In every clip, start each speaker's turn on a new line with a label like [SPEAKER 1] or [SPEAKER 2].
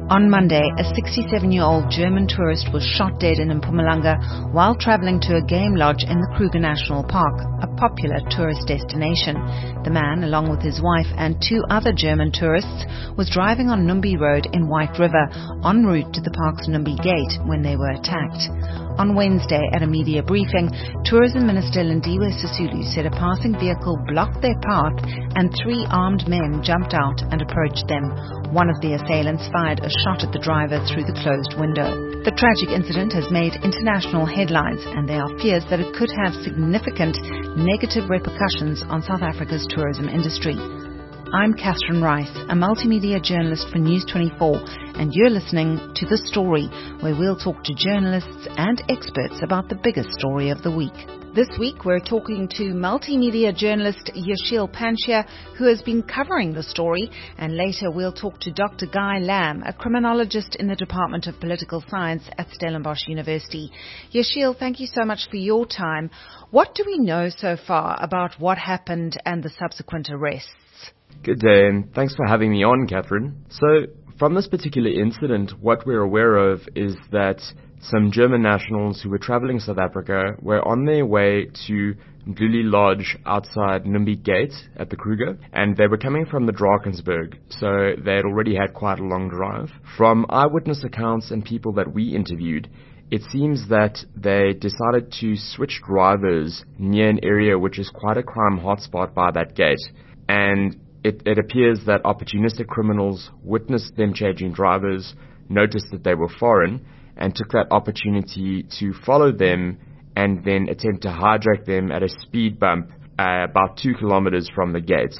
[SPEAKER 1] On Monday, a 67-year-old German tourist was shot dead in Mpumalanga while traveling to a game lodge in the Kruger National Park, a popular tourist destination. The man, along with his wife and two other German tourists, was driving on Numbi Road in White River, en route to the park's Numbi Gate, when they were attacked. On Wednesday, at a media briefing, Tourism Minister Lindiwe Sisulu said a passing vehicle blocked their path and three armed men jumped out and approached them. One of the assailants fired a shot at the driver through the closed window. The tragic incident has made international headlines, and there are fears that it could have significant negative repercussions on South Africa's tourism industry. I'm Catherine Rice, a multimedia journalist for News 24, and you're listening to The Story, where we'll talk to journalists and experts about the biggest story of the week. This week, we're talking to multimedia journalist Yashil Panchia, who has been covering the story, and later we'll talk to Dr. Guy Lamb, a criminologist in the Department of Political Science at Stellenbosch University. Yashil, thank you so much for your time. What do we know so far about what happened and the subsequent arrests?
[SPEAKER 2] Good day, and thanks for having me on, Catherine. So, from this particular incident, what we're aware of is that some German nationals who were traveling South Africa were on their way to Mdluli Lodge outside Numbi Gate at the Kruger, and they were coming from the Drakensberg, so they had already had quite a long drive. From eyewitness accounts and people that we interviewed, it seems that they decided to switch drivers near an area which is quite a crime hotspot by that gate, and it appears that opportunistic criminals witnessed them changing drivers, noticed that they were foreign, and took that opportunity to follow them and then attempt to hijack them at a speed bump about 2 kilometers from the gate.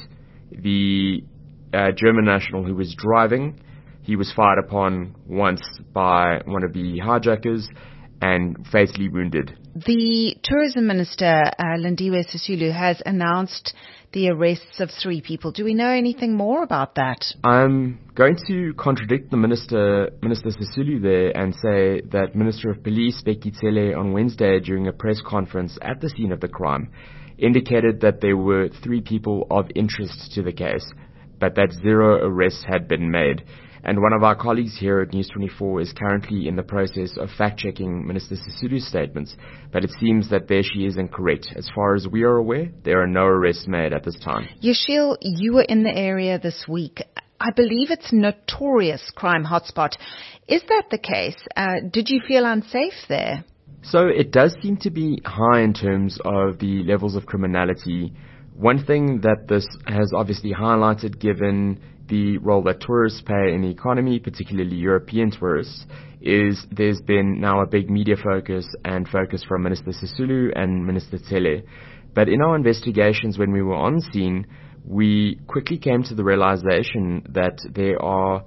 [SPEAKER 2] The German national who was driving, he was fired upon once by one of the hijackers and fatally wounded. The
[SPEAKER 1] Tourism Minister, Lindiwe Sisulu, has announced the arrests of 3 people. Do we know anything more about that?
[SPEAKER 2] I'm going to contradict the Minister Sisulu there and say that Minister of Police, Bheki Cele, on Wednesday during a press conference at the scene of the crime, indicated that there were 3 people of interest to the case, but that 0 arrests had been made. And one of our colleagues here at News 24 is currently in the process of fact-checking Minister Sisulu's statements, but it seems that there she is incorrect. As far as we are aware, there are no arrests made at this time.
[SPEAKER 1] Yashil, you were in the area this week. I believe it's a notorious crime hotspot. Is that the case? Did you feel unsafe there?
[SPEAKER 2] So it does seem to be high in terms of the levels of criminality. One thing that this has obviously highlighted, given the role that tourists play in the economy, particularly European tourists, is there's been now a big media focus and focus from Minister Sisulu and Minister Cele. But in our investigations when we were on scene, we quickly came to the realization that there are,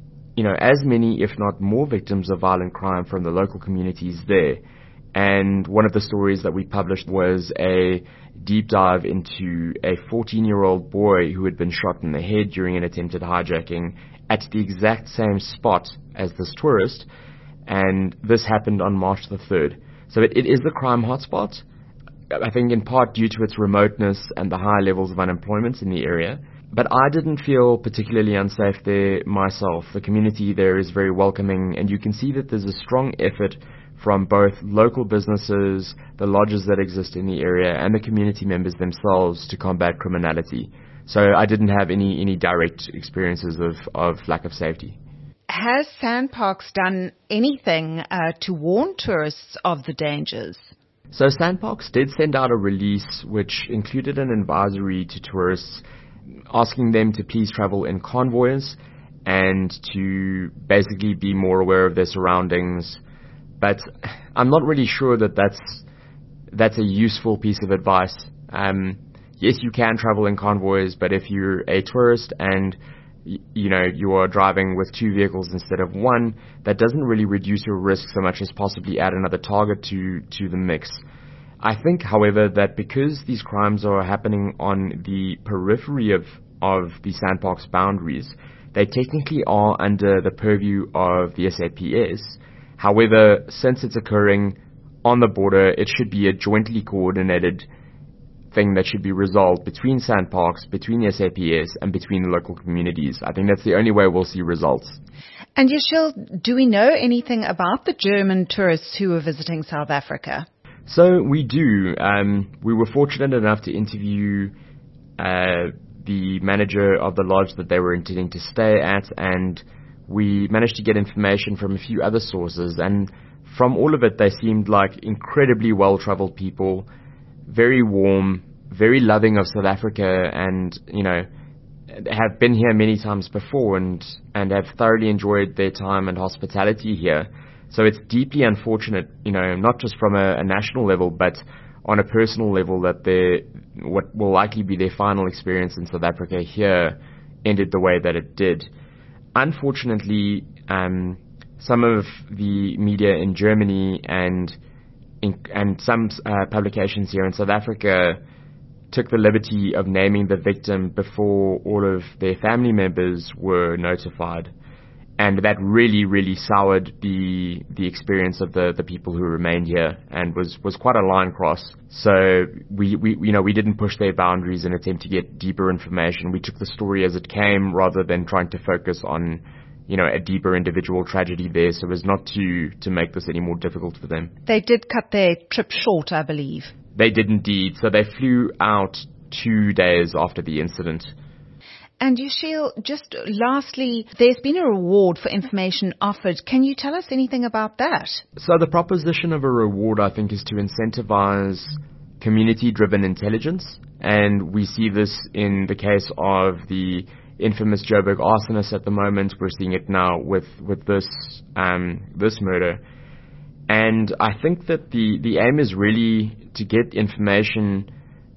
[SPEAKER 2] as many, if not more, victims of violent crime from the local communities there. And one of the stories that we published was a deep dive into a 14-year-old boy who had been shot in the head during an attempted hijacking at the exact same spot as this tourist, and this happened on March the 3rd. So it is the crime hotspot, I think in part due to its remoteness and the high levels of unemployment in the area. But I didn't feel particularly unsafe there myself. The community there is very welcoming, and you can see that there's a strong effort from both local businesses, the lodges that exist in the area, and the community members themselves to combat criminality. So I didn't have any direct experiences of lack of safety.
[SPEAKER 1] Has SANParks done anything to warn tourists of the dangers?
[SPEAKER 2] So SANParks did send out a release which included an advisory to tourists asking them to please travel in convoys and to basically be more aware of their surroundings. But I'm not really sure that that's a useful piece of advice. Yes, you can travel in convoys, but if you're a tourist and you are driving with 2 vehicles instead of 1, that doesn't really reduce your risk so much as possibly add another target to the mix. I think, however, that because these crimes are happening on the periphery of the SANParks boundaries, they technically are under the purview of the SAPS. However, since it's occurring on the border, it should be a jointly coordinated thing that should be resolved between SANParks, between the SAPS, and between the local communities. I think that's the only way we'll see results.
[SPEAKER 1] And Yashil, do we know anything about the German tourists who were visiting South Africa?
[SPEAKER 2] So we do. We were fortunate enough to interview the manager of the lodge that they were intending to stay at, and we managed to get information from a few other sources. And from all of it, they seemed like incredibly well-traveled people, very warm, very loving of South Africa, and, have been here many times before and have thoroughly enjoyed their time and hospitality here. So it's deeply unfortunate, not just from a national level, but on a personal level, that what will likely be their final experience in South Africa here ended the way that it did. Unfortunately, some of the media in Germany and some publications here in South Africa took the liberty of naming the victim before all of their family members were notified. And that really, really soured the experience of the people who remained here, and was quite a line cross. So we didn't push their boundaries in an attempt to get deeper information. We took the story as it came rather than trying to focus on, a deeper individual tragedy there, so as not to make this any more difficult for them.
[SPEAKER 1] They did cut their trip short, I believe.
[SPEAKER 2] They did indeed. So they flew out 2 days after the incident.
[SPEAKER 1] And Yashil, just lastly, there's been a reward for information offered. Can you tell us anything about that?
[SPEAKER 2] So the proposition of a reward, I think, is to incentivize community-driven intelligence. And we see this in the case of the infamous Joburg arsonist at the moment. We're seeing it now with this murder. And I think that the aim is really to get information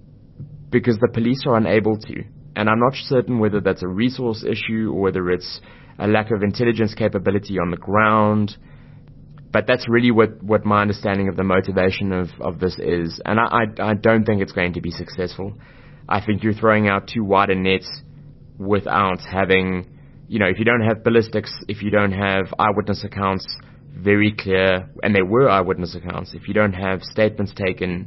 [SPEAKER 2] because the police are unable to. And I'm not certain whether that's a resource issue or whether it's a lack of intelligence capability on the ground. But that's really what my understanding of the motivation of this is. And I don't think it's going to be successful. I think you're throwing out too wide a net without having, if you don't have ballistics, if you don't have eyewitness accounts very clear, and there were eyewitness accounts, if you don't have statements taken,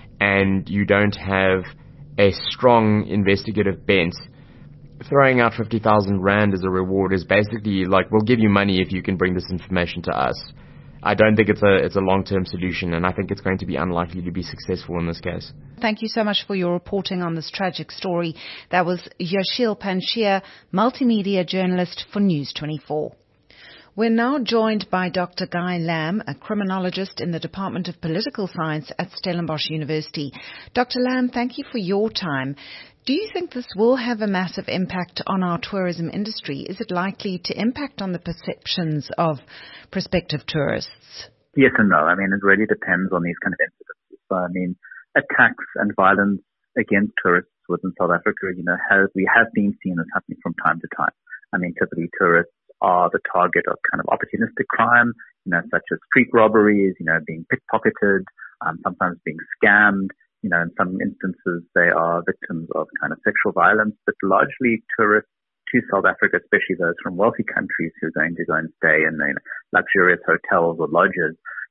[SPEAKER 2] and you don't have a strong investigative bent, throwing out 50,000 Rand as a reward is basically like, we'll give you money if you can bring this information to us. I don't think it's a long-term solution, and I think it's going to be unlikely to be successful in this case.
[SPEAKER 1] Thank you so much for your reporting on this tragic story. That was Yashil Panshir, multimedia journalist for News 24. We're now joined by Dr. Guy Lamb, a criminologist in the Department of Political Science at Stellenbosch University. Dr. Lamb, thank you for your time. Do you think this will have a massive impact on our tourism industry? Is it likely to impact on the perceptions of prospective tourists?
[SPEAKER 3] Yes and no. I mean, it really depends on these kind of incidents. So, attacks and violence against tourists within South Africa, we have been seeing this happening from time to time. Typically tourists are the target of kind of opportunistic crime, such as street robberies, being pickpocketed, sometimes being scammed. In some instances, they are victims of kind of sexual violence, but largely tourists to South Africa, especially those from wealthy countries who are going to go and stay in luxurious hotels or lodges,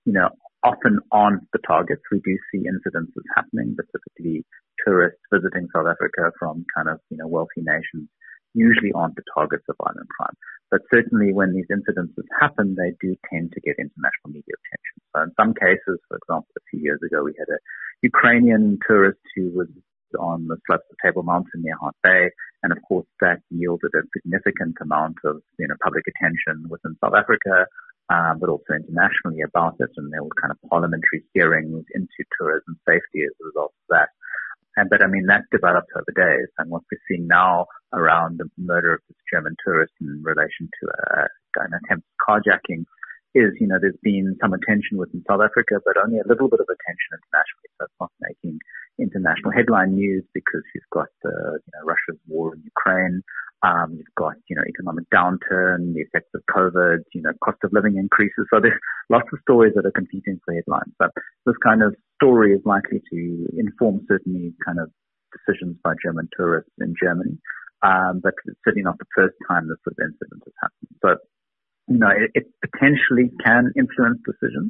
[SPEAKER 3] often aren't the targets. We do see incidences happening, but typically tourists visiting South Africa from kind of, wealthy nations usually aren't the targets of violent crime. But certainly when these incidences happen, they do tend to get international media attention. So in some cases, for example, a few years ago, we had a Ukrainian tourist who was on the slopes of Table Mountain near Hart Bay. And of course, that yielded a significant amount of, public attention within South Africa, but also internationally about it. And there were kind of parliamentary hearings into tourism safety as a result of that. But that developed over days. And what we're seeing now around the murder of this German tourist in relation to an attempted carjacking is, there's been some attention within South Africa, but only a little bit of attention internationally. So it's not making international headline news because you've got, Russia's war in Ukraine. You've got, economic downturn, the effects of COVID, cost of living increases. So there's lots of stories that are competing for headlines. But this kind of story is likely to inform certainly kind of decisions by German tourists in Germany. But it's certainly not the first time this sort of incident has happened. So, it potentially can influence decisions.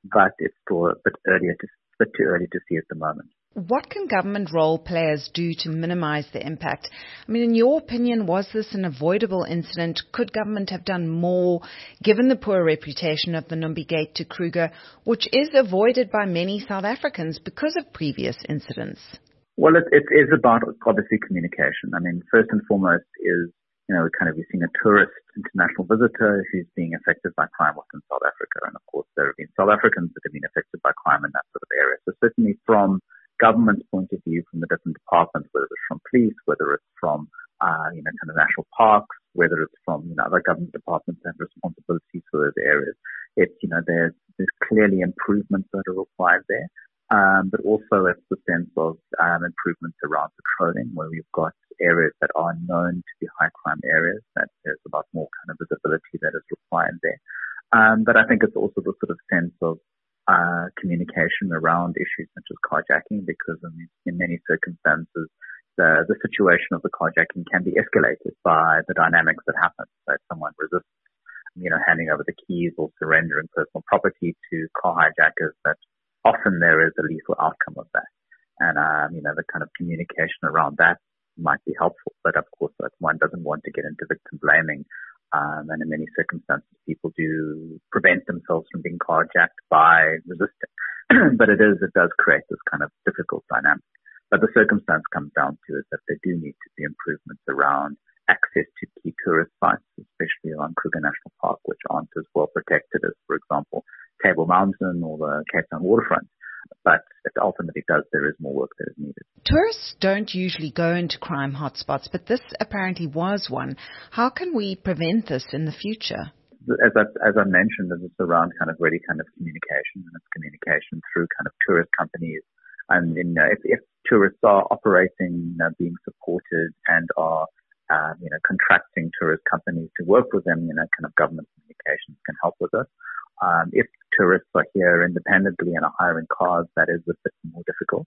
[SPEAKER 3] but it's still a bit too early to see at the moment.
[SPEAKER 1] What can government role players do to minimize the impact? I mean, in your opinion, was this an avoidable incident? Could government have done more, given the poor reputation of the Numbi Gate to Kruger, which is avoided by many South Africans because of previous incidents?
[SPEAKER 3] Well, it is about, obviously, communication. I mean, first and foremost is, we've seen a tourist international visitor who's being affected by crime within South Africa. And of course, there have been South Africans that have been affected by crime in that sort of area. So certainly from government's point of view, from the different departments, whether it's from police, whether it's from, national parks, whether it's from, other government departments that have responsibilities for those areas, it's, there's clearly improvements that are required there. But also it's the sense of, improvements around patrolling, where we've got areas that are known to be high crime areas, that there's a lot more kind of visibility that is required there. But I think it's also the sort of sense of, communication around issues such as carjacking, because in many circumstances, the situation of the carjacking can be escalated by the dynamics that happen. So if someone resists, handing over the keys or surrendering personal property to car hijackers, that often there is a lethal outcome of that. And, the kind of communication around that might be helpful. But of course, one doesn't want to get into victim blaming. And in many circumstances, people do prevent themselves from being carjacked by resisting. But it does create this kind of difficult dynamic. But the circumstance comes down to is that there do need to be improvements around access to key tourist sites, especially around Kruger National Park, which aren't as well protected as, for example, Table Mountain or the Cape Town waterfront. But it ultimately there is more work that is needed.
[SPEAKER 1] Tourists don't usually go into crime hotspots, but this apparently was one. How can we prevent this in the future?
[SPEAKER 3] As I mentioned, it's around communication, and it's communication through kind of tourist companies. And, if tourists are operating, being supported and are, contracting tourist companies to work with them, government communications can help with this. If tourists are here independently and are hiring cars, that is a bit more difficult.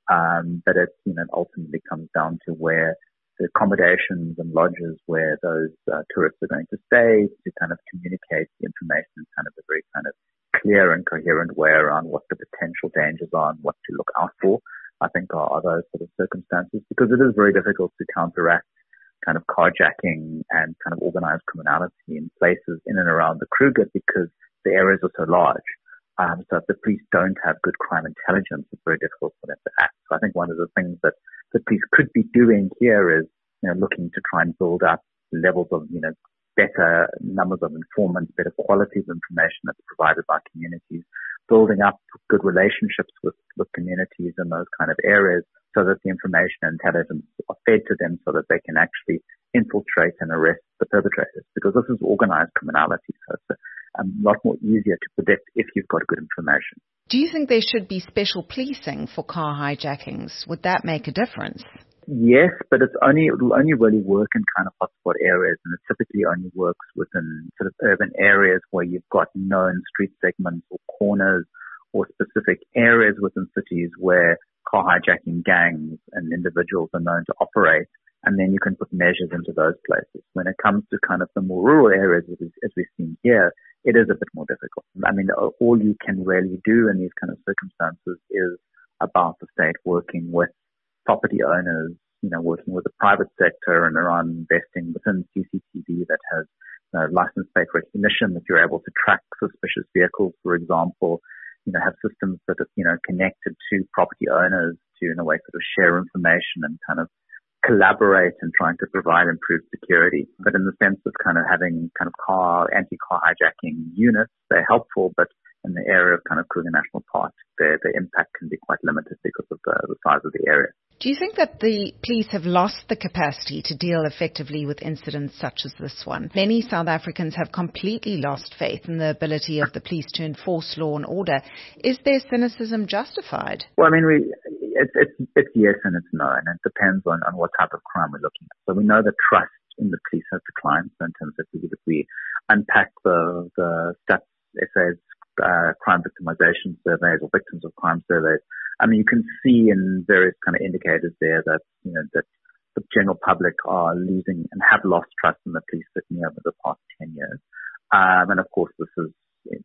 [SPEAKER 3] But it, ultimately comes down to where the accommodations and lodges where those tourists are going to stay, to kind of communicate the information in kind of a very kind of clear and coherent way around what the potential dangers are and what to look out for, I think are those sort of circumstances, because it is very difficult to counteract kind of carjacking and kind of organized criminality in places in and around the Kruger, because the areas are so large. So if the police don't have good crime intelligence, it's very difficult for them to act. So I think one of the things that the police could be doing here is, looking to try and build up levels of, better numbers of informants, better quality of information that's provided by communities, building up good relationships with communities in those kind of areas, so that the information and intelligence are fed to them so that they can actually infiltrate and arrest the perpetrators. Because this is organized criminality, so it's a lot more easier to predict if you've got good information.
[SPEAKER 1] Do you think there should be special policing for car hijackings? Would that make a difference?
[SPEAKER 3] Yes, but it'll only really work in kind of hotspot areas, and it typically only works within sort of urban areas where you've got known street segments or corners or specific areas within cities where car hijacking gangs and individuals are known to operate, and then you can put measures into those places. When it comes to kind of the more rural areas, as we've seen here, it is a bit more difficult. I mean, all you can really do in these kind of circumstances is about the state working with property owners, working with the private sector and around investing within CCTV that has license plate recognition, that you're able to track suspicious vehicles, for example, have systems that are, connected to property owners to, in a way, sort of share information and kind of collaborate and trying to provide improved security. But in the sense of kind of having kind of anti-car hijacking units, they're helpful, but in the area of kind of Kruger National Park, the impact can be quite limited because of the size of the area.
[SPEAKER 1] Do you think that the police have lost the capacity to deal effectively with incidents such as this one? Many South Africans have completely lost faith in the ability of the police to enforce law and order. Is their cynicism justified?
[SPEAKER 3] Well, I mean, it's yes and it's no, and it depends on what type of crime we're looking at. So we know that trust in the police has declined. So in terms of if we unpack the stats, essays, crime victimization surveys or victims of crime surveys, I mean, you can see in various kind of indicators there that, that the general public are losing and have lost trust in the police certainly over the past 10 years. And of course, this is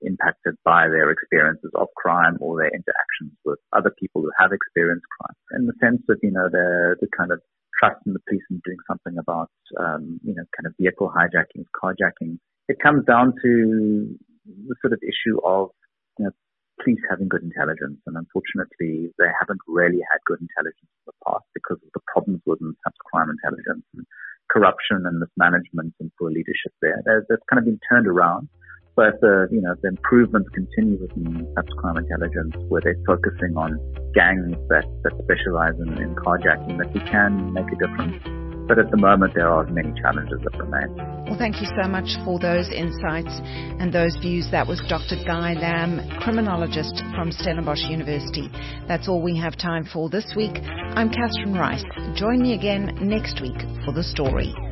[SPEAKER 3] impacted by their experiences of crime or their interactions with other people who have experienced crime. In the sense of, the kind of trust in the police in doing something about, kind of vehicle hijackings, carjacking. It comes down to the sort of issue of, police having good intelligence. And unfortunately, they haven't really had good intelligence in the past because of the problems within crime intelligence and corruption and mismanagement and poor leadership there. That's kind of been turned around. But the improvements continue within crime intelligence, where they're focusing on gangs that specialize in carjacking, that we can make a difference. But at the moment, there are many challenges that remain.
[SPEAKER 1] Well, thank you so much for those insights and those views. That was Dr. Guy Lamb, criminologist from Stellenbosch University. That's all we have time for this week. I'm Catherine Rice. Join me again next week for The Story.